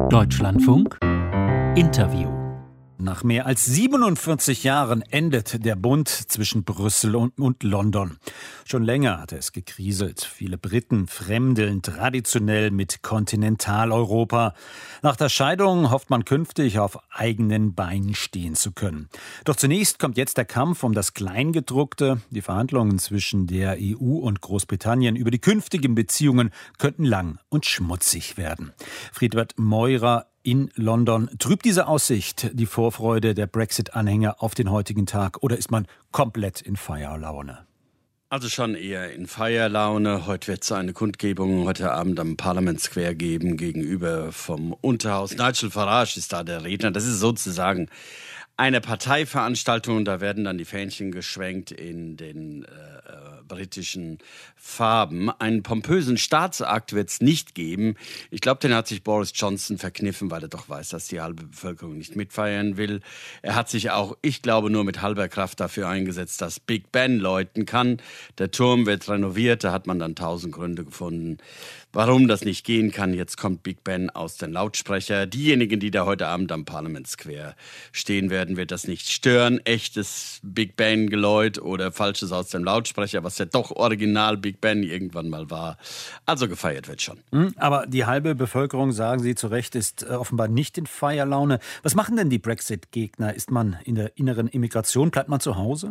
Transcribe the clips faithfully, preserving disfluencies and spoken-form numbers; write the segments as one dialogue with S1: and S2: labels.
S1: Deutschlandfunk Interview.
S2: Nach mehr als siebenundvierzig Jahren endet der Bund zwischen Brüssel und, und London. Schon länger hatte es gekriselt. Viele Briten fremdeln traditionell mit Kontinentaleuropa. Nach der Scheidung hofft man künftig auf eigenen Beinen stehen zu können. Doch zunächst kommt jetzt der Kampf um das Kleingedruckte. Die Verhandlungen zwischen der E U und Großbritannien über die künftigen Beziehungen könnten lang und schmutzig werden. Friedwart Meurer in London. Trübt diese Aussicht die Vorfreude der Brexit-Anhänger auf den heutigen Tag oder ist man komplett in Feierlaune?
S3: Also schon eher in Feierlaune. Heute wird es eine Kundgebung heute Abend am Parliament Square geben gegenüber vom Unterhaus. Nigel Farage ist da der Redner. Das ist sozusagen eine Parteiveranstaltung. Da werden dann die Fähnchen geschwenkt in den äh, britischen Farben. Einen pompösen Staatsakt wird es nicht geben. Ich glaube, den hat sich Boris Johnson verkniffen, weil er doch weiß, dass die halbe Bevölkerung nicht mitfeiern will. Er hat sich auch, ich glaube, nur mit halber Kraft dafür eingesetzt, dass Big Ben läuten kann. Der Turm wird renoviert, da hat man dann tausend Gründe gefunden, warum das nicht gehen kann. Jetzt kommt Big Ben aus den Lautsprecher. Diejenigen, die da heute Abend am Parliament Square stehen werden, wird das nicht stören. Echtes Big Ben-Geläut oder Falsches aus dem Lautsprecher, was ja doch original Big Ben irgendwann mal war. Also gefeiert wird schon.
S2: Aber die halbe Bevölkerung, sagen Sie zu Recht, ist offenbar nicht in Feierlaune. Was machen denn die Brexit-Gegner? Ist man in der inneren Immigration? Bleibt man zu Hause?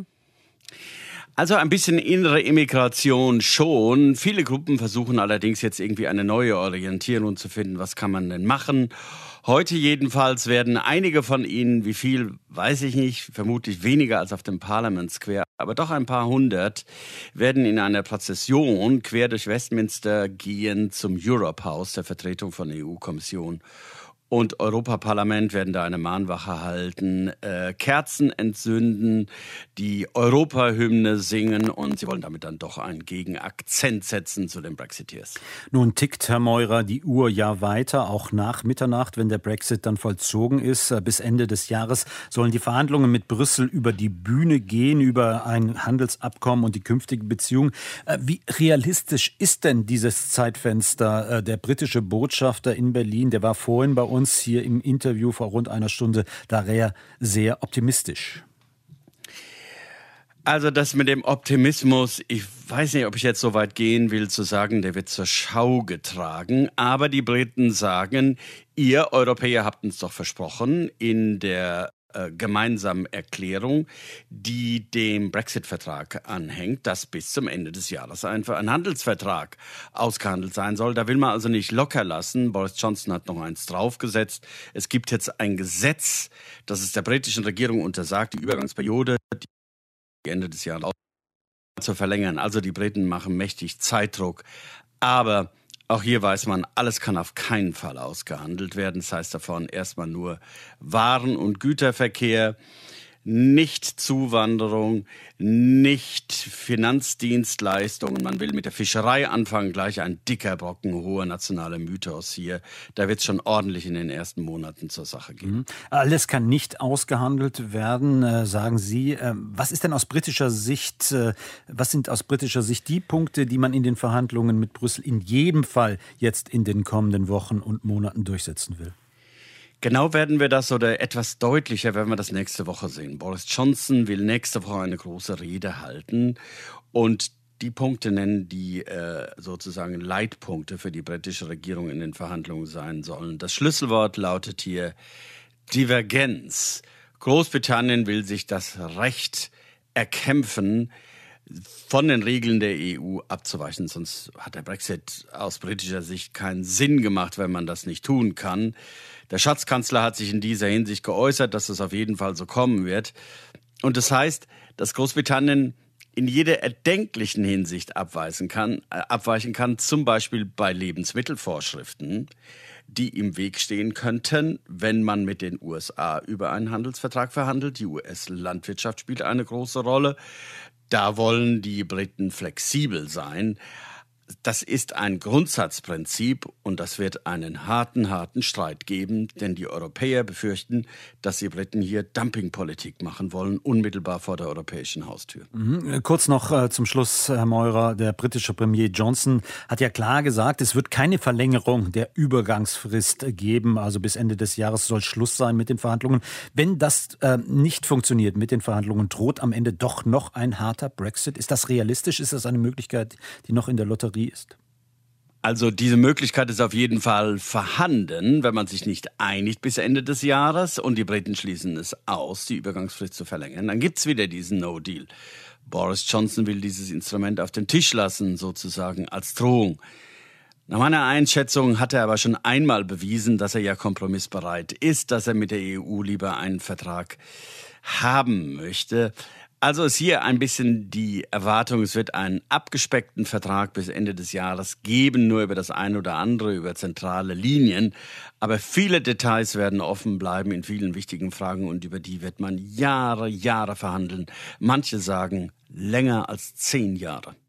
S3: Also ein bisschen innere Immigration schon. Viele Gruppen versuchen allerdings jetzt irgendwie eine neue Orientierung zu finden. Was kann man denn machen? Heute jedenfalls werden einige von ihnen, wie viel, weiß ich nicht, vermutlich weniger als auf dem Parliament Square, aber doch ein paar hundert, werden in einer Prozession quer durch Westminster gehen zum Europe House, der Vertretung von der E U-Kommission. Und Europaparlament werden da eine Mahnwache halten, äh, Kerzen entzünden, die Europahymne singen und sie wollen damit dann doch einen Gegenakzent setzen zu den Brexiteers.
S2: Nun tickt, Herr Meurer, die Uhr ja weiter, auch nach Mitternacht, wenn der Brexit dann vollzogen ist. Bis Ende des Jahres sollen die Verhandlungen mit Brüssel über die Bühne gehen, über ein Handelsabkommen und die künftigen Beziehungen. Wie realistisch ist denn dieses Zeitfenster? Der britische Botschafter in Berlin, der war vorhin bei uns uns hier im Interview vor rund einer Stunde, da wäre sehr optimistisch.
S3: Also das mit dem Optimismus, ich weiß nicht, ob ich jetzt so weit gehen will, zu sagen, der wird zur Schau getragen. Aber die Briten sagen, ihr Europäer habt uns doch versprochen, in der äh, gemeinsamen Erklärung, die dem Brexit-Vertrag anhängt, dass bis zum Ende des Jahres einfach ein Handelsvertrag ausgehandelt sein soll. Da will man also nicht locker lassen. Boris Johnson hat noch eins draufgesetzt. Es gibt jetzt ein Gesetz, das es der britischen Regierung untersagt, die Übergangsperiode, die Ende des Jahres zu verlängern. Also die Briten machen mächtig Zeitdruck. Aber auch hier weiß man, alles kann auf keinen Fall ausgehandelt werden. Das heißt davon erstmal nur Waren- und Güterverkehr, nicht Zuwanderung, nicht Finanzdienstleistungen. Man will mit der Fischerei anfangen, gleich ein dicker Brocken, hoher nationaler Mythos hier. Da wird es schon ordentlich in den ersten Monaten zur Sache gehen.
S2: Alles kann nicht ausgehandelt werden, äh, sagen Sie. Äh, was ist denn aus britischer Sicht, äh, was sind aus britischer Sicht die Punkte, die man in den Verhandlungen mit Brüssel in jedem Fall jetzt in den kommenden Wochen und Monaten durchsetzen will?
S3: Genau werden wir das oder etwas deutlicher werden wir das nächste Woche sehen. Boris Johnson will nächste Woche eine große Rede halten und die Punkte nennen, die äh, sozusagen Leitpunkte für die britische Regierung in den Verhandlungen sein sollen. Das Schlüsselwort lautet hier Divergenz. Großbritannien will sich das Recht erkämpfen, von den Regeln der E U abzuweichen. Sonst hat der Brexit aus britischer Sicht keinen Sinn gemacht, wenn man das nicht tun kann. Der Schatzkanzler hat sich in dieser Hinsicht geäußert, dass es auf jeden Fall so kommen wird. Und das heißt, dass Großbritannien in jeder erdenklichen Hinsicht abweichen kann, äh, abweichen kann, zum Beispiel bei Lebensmittelvorschriften, die im Weg stehen könnten, wenn man mit den U S A über einen Handelsvertrag verhandelt. Die U S-Landwirtschaft spielt eine große Rolle. Da wollen die Briten flexibel sein. Das ist ein Grundsatzprinzip und das wird einen harten, harten Streit geben, denn die Europäer befürchten, dass die Briten hier Dumpingpolitik machen wollen, unmittelbar vor der europäischen Haustür.
S2: Mhm. Kurz noch äh, zum Schluss, Herr Meurer. Der britische Premier Johnson hat ja klar gesagt, es wird keine Verlängerung der Übergangsfrist geben. Also bis Ende des Jahres soll Schluss sein mit den Verhandlungen. Wenn das äh, nicht funktioniert mit den Verhandlungen, droht am Ende doch noch ein harter Brexit. Ist das realistisch? Ist das eine Möglichkeit, die noch in der Lotterie ist?
S3: Also diese Möglichkeit ist auf jeden Fall vorhanden, wenn man sich nicht einigt bis Ende des Jahres und die Briten schließen es aus, die Übergangsfrist zu verlängern. Dann gibt es wieder diesen No-Deal. Boris Johnson will dieses Instrument auf den Tisch lassen, sozusagen als Drohung. Nach meiner Einschätzung hat er aber schon einmal bewiesen, dass er ja kompromissbereit ist, dass er mit der E U lieber einen Vertrag haben möchte. Also ist hier ein bisschen die Erwartung, es wird einen abgespeckten Vertrag bis Ende des Jahres geben, nur über das eine oder andere, über zentrale Linien. Aber viele Details werden offen bleiben in vielen wichtigen Fragen und über die wird man Jahre, Jahre verhandeln. Manche sagen länger als zehn Jahre.